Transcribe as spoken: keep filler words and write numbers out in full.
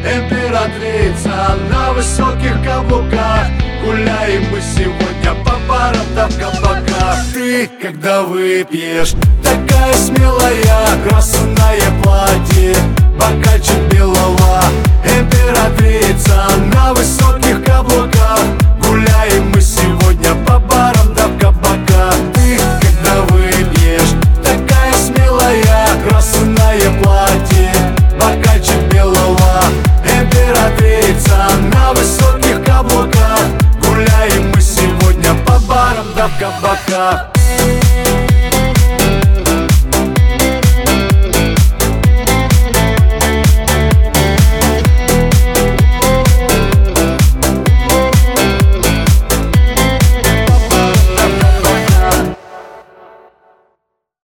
императрица на высоких каблуках. Гуляем мы сегодня по барам да в кабаках. Ты, когда выпьешь, такая смелая, красное платье, бокальчик белого. Императрица на высоких каблуках. Гуляем мы сегодня по барам да в кабаках. Ты, когда выпьешь, такая смелая, красное платье, бокальчик белого. Императрица на высоких каблуках. Гуляем мы сегодня по барам да в кабаках.